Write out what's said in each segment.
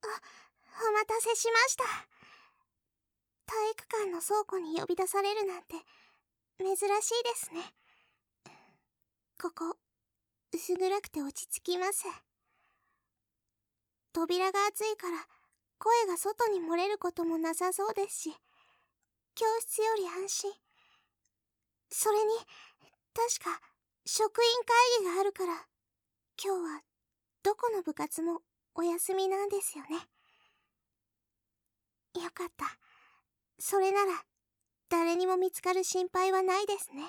お待たせしました。体育館の倉庫に呼び出されるなんて珍しいですね。ここ薄暗くて落ち着きます。扉が厚いから声が外に漏れることもなさそうですし、教室より安心。それに確か職員会議があるから今日はどこの部活もお休みなんですよね。よかった。それなら誰にも見つかる心配はないですね。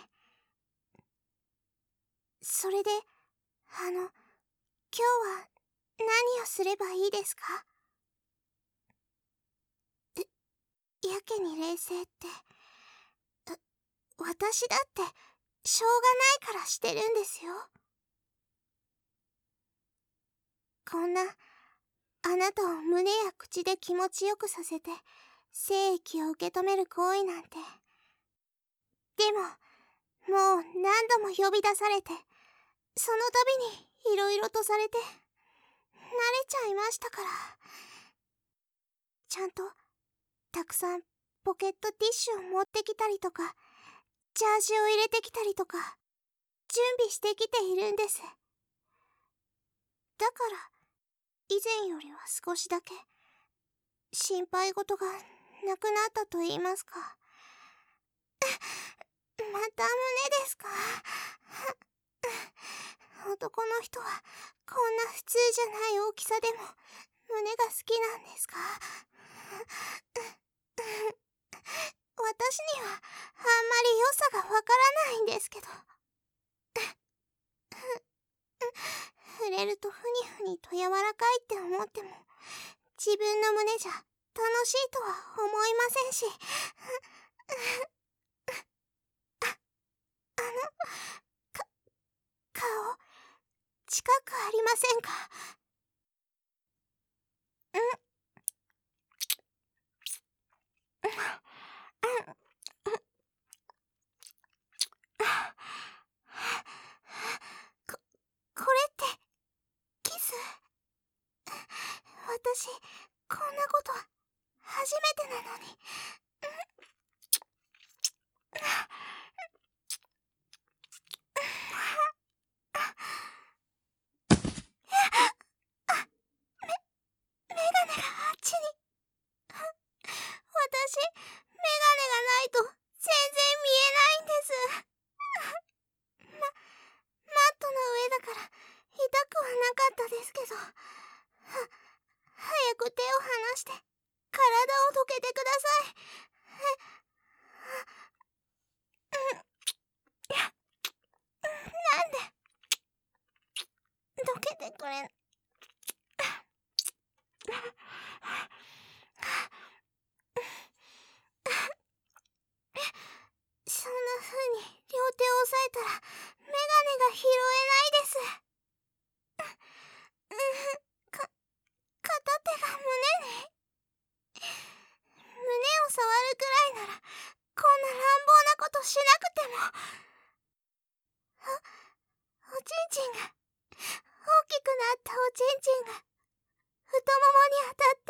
それで今日は何をすればいいですか？やけに冷静って、私だってしょうがないからしてるんですよ。こんなあなたを胸や口で気持ちよくさせて精液を受け止める行為なんて。でももう何度も呼び出されて、その度にいろいろとされて慣れちゃいましたから。ちゃんとたくさんポケットティッシュを持ってきたりとか、ジャージを入れてきたりとか準備してきているんです。だから以前よりは少しだけ心配事がなくなったと言いますか。また胸ですか？男の人はこんな普通じゃない大きさでも胸が好きなんですか？私にはあんまり良さがわからないんですけど。触れるとふにふにと柔らかいって思っても自分の胸じゃ楽しいとは思いませんし。顔近くありませんか？これってキス？私こんなこと初めてなのに。メガネがあっちに。私メガネがないと全然見えないんです。マットの上だから痛くはなかったですけど、早く手を離して体をどけてください。なんでどけてくれん。そんな風に両手を押さえたらメガネが拾えないです。片手が胸に。胸を触るくらいならこんな乱暴なことしなくても。おちんちんが、大きくなったおちんちんが太ももに当たって。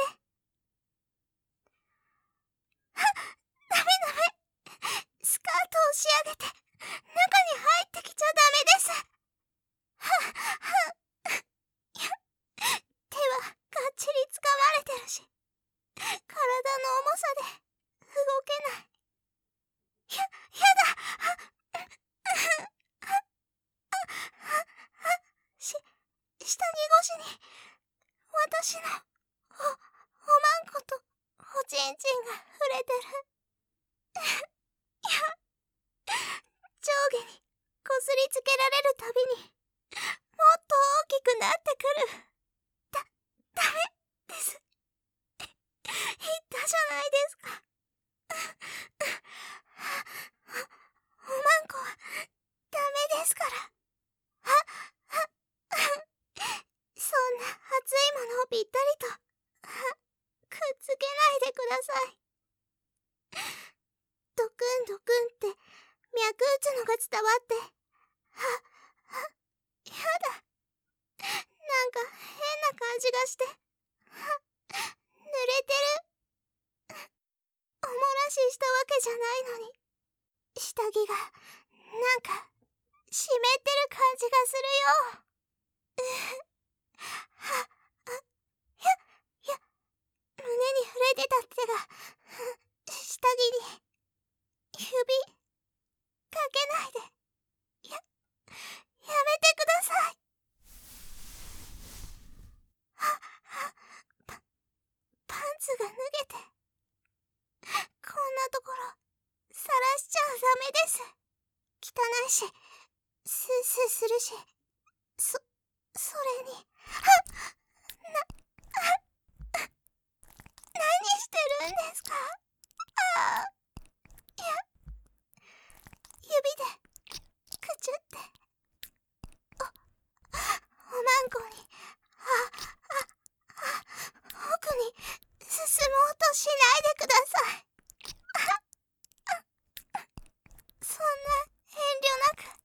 ダメダメ。スカートを仕上げて中に入ってきちゃダメです。手はがっちり掴まれてるし、体の重さで動けない。やだ。下着越しに私のおまんことおちんちんが触れてる。上下にこすりつけられるたびにもっと大きくなってくる。ダメです。言ったじゃないですか。おまんこはダメですから。そんな熱いものをぴったりとくっつけないでください。ドクンドクンって脈打つのが伝わって、やだ。なんか変な感じがして。 れてる。おもらししたわけじゃないのに、下着がなんか湿ってる感じがするよ。胸に触れてた手が下着に指かけないで。やめてください。パンツが脱げて、こんなところさらしちゃダメです。汚いし、スースーするし、それに、何してるんですか？指でくちゅって、おまんこに奥に進もうとしないでください。そんな遠慮なく。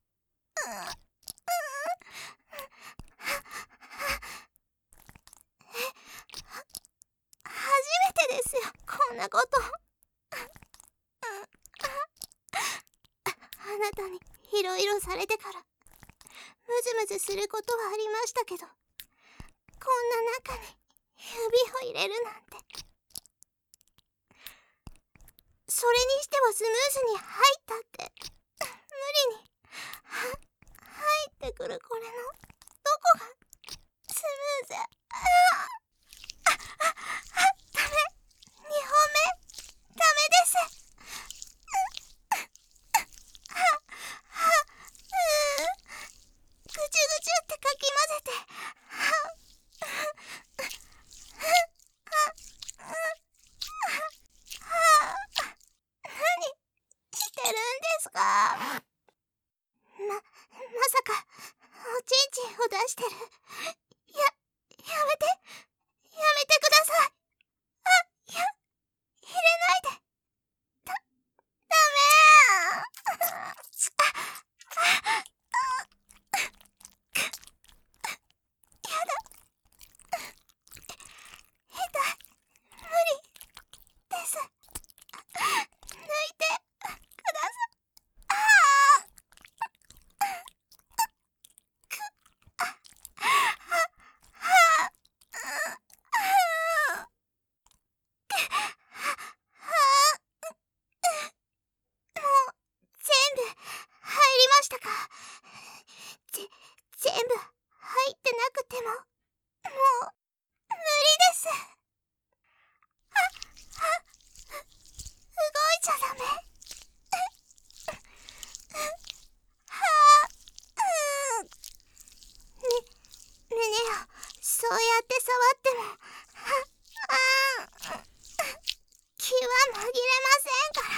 初めてですよ、こんなこと。あなたにいろいろされてからムズムズすることはありましたけど、こんな中に指を入れるなんて。それにしてはスムーズに入ったって、無理に入ってくるこれのどこがスムーズ。ダメ、2本目ダメです。ぐちゅぐちゅってかき混ぜて、何してるんですか？まさかおちんちんを出してる？やめてください。入れないで。ダメ。やだ。痛い。無理です。抜いてください。全部入りましたか？全部入ってなくても、もう無理です。動いちゃダメ。胸をそうやって触っても気は紛れませんから。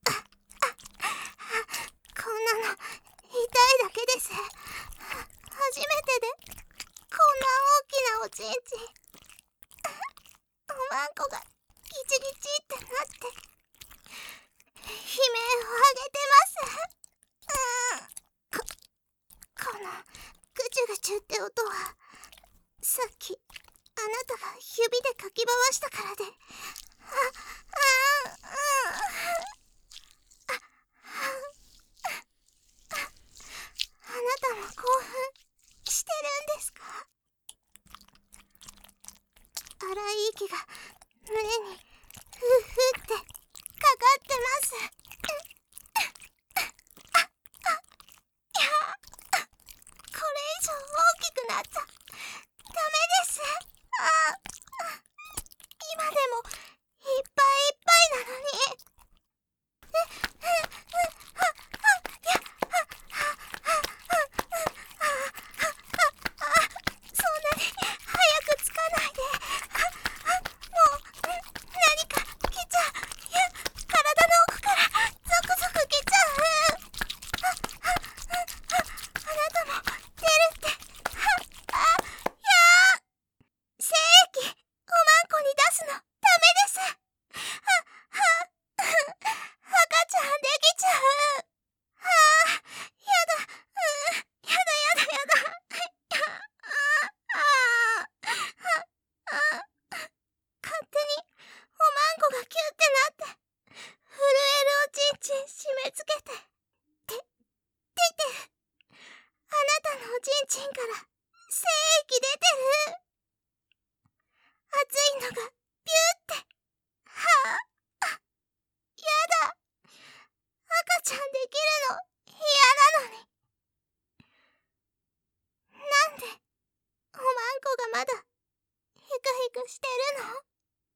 こんなの痛いだけです。初めてでこんな大きなおちんちん。おまんこがギチギチってなって悲鳴を上げてます。このぐちゅぐちゅって音は、さっきあなたが指でかき回したからで。あなたも興奮してるんですか？荒い息が胸にふうふうってかかってます。これ以上大きくなっちゃダメです。今でもいっぱいいっぱいなのに。そんなに早くつかないで。もう何か来ちゃいちんから精液出てる。熱いのがピューって。はあ、やだ。赤ちゃんできるの嫌なのに。なんでおまんこがまだヘクヘクしてるの？